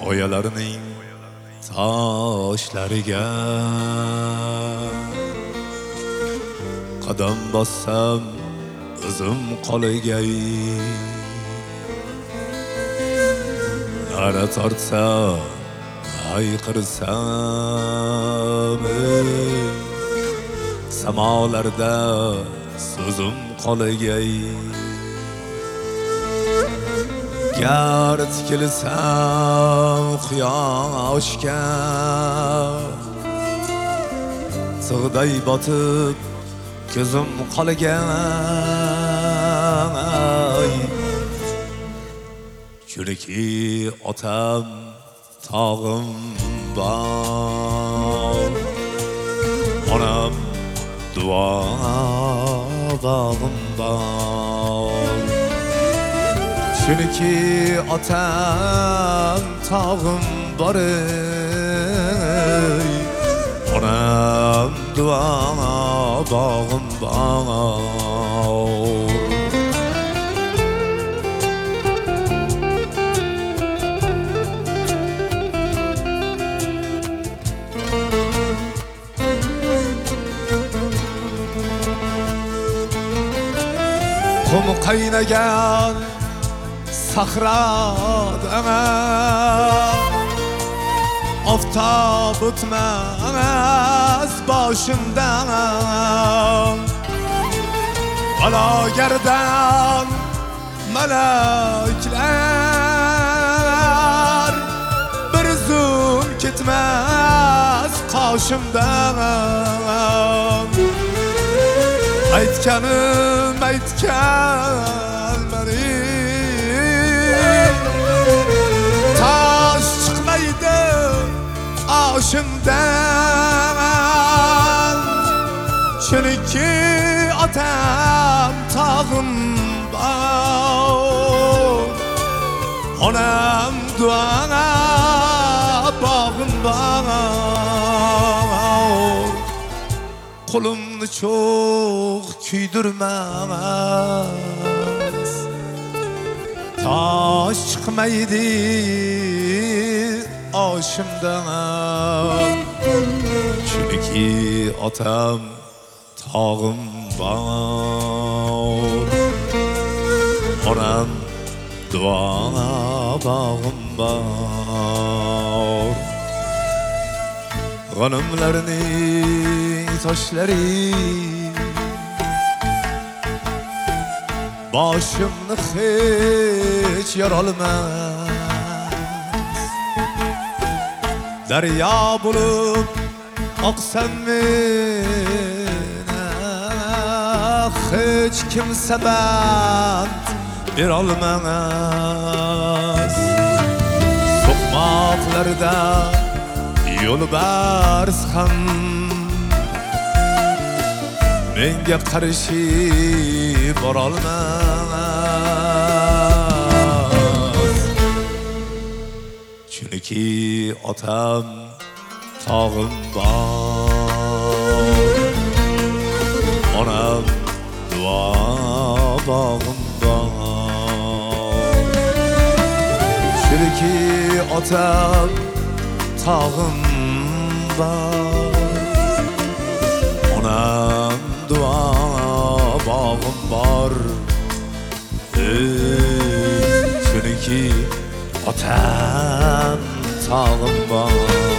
Oyalarning toshlariga qadam bossam o'zim qolgay, na'ra tortsa hayqirsam samolarda so'zim qolgay. Gar tikilsam quyoshga sig'day botib ko'zim qolgay. Chunki otam tog'im bor, onam duo bog'im bor. Chunki otam tog'im bor, onam duo bog'im bor. Qum qaynagan sahroda oftob o'tmas boshimdan, balogardan malaklar bir zum ketmas qoshimdan. Aytganim aytgan meni tosh chiqmaydi oshimdan. Chunki otam tog'im bor, onam duo bog'im bor. Qo'limni cho'g' kuydirmas, tosh chiqmaydi oshimdan. Chunki otam tog'im bor, onam duo bog'im bor. G'animlarning toshlari boshimni hech yorolmas. Daryo bo'lib oqsam meni hech kimsa band berolmas. So'qmoqlarda yo'lbars ham menga qarshi borolmas. Chunki otam tog'im bor, onam duo bog'im bor. Chunki otam tog'im bor, onam duo bog'im bor. Chunki otam tog'im bor.